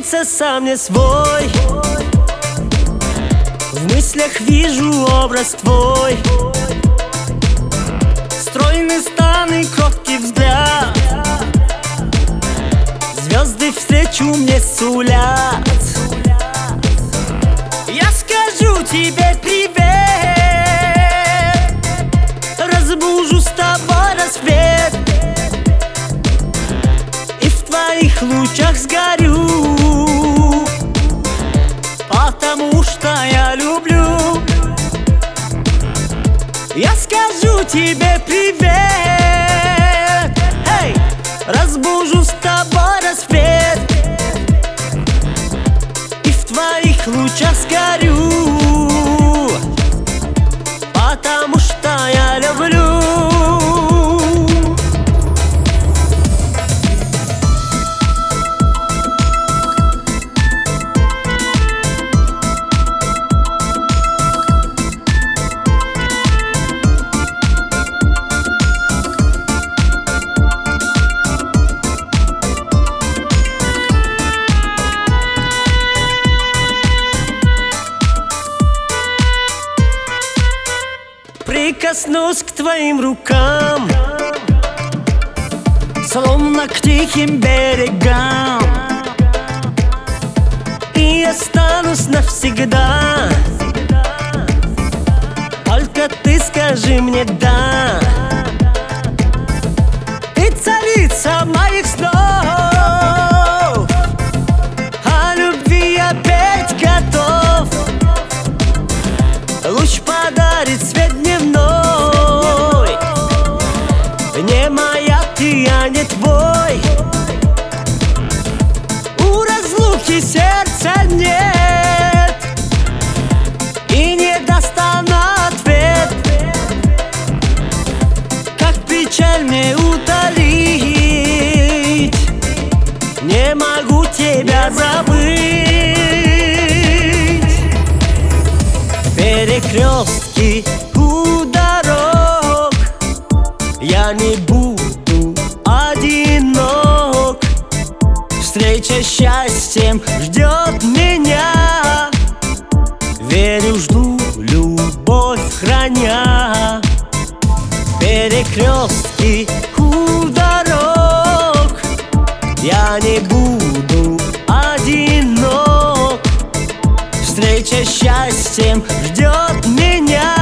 снится сам не свой. В мыслях вижу образ твой, стройный стан и кроткий взгляд. Звезды встречу мне сулят. Я скажу тебе привет, разбужу с тобой рассвет, и в твоих лучах сгорю, потому что я люблю. Я скажу тебе привет, эй, разбужу с тобой рассвет, и в твоих лучах сгорю, потому что я люблю. Прикоснусь к твоим рукам, словно к тихим берегам, и останусь навсегда. Только ты скажи мне «да», ты царица моих снов. О любви я петь готов, луч подарит свет дневной. Не моя ты, я не твой. У разлуки сердца нет, и не даст она ответ. Как печаль мне утолить, не могу тебя забыть. Перекрестки у дорог, я не буду одинок. Встреча с счастьем ждет меня, верю, жду, любовь храня. Перекрестки у дорог, я не буду одинок. Встреча с счастьем ждет меня.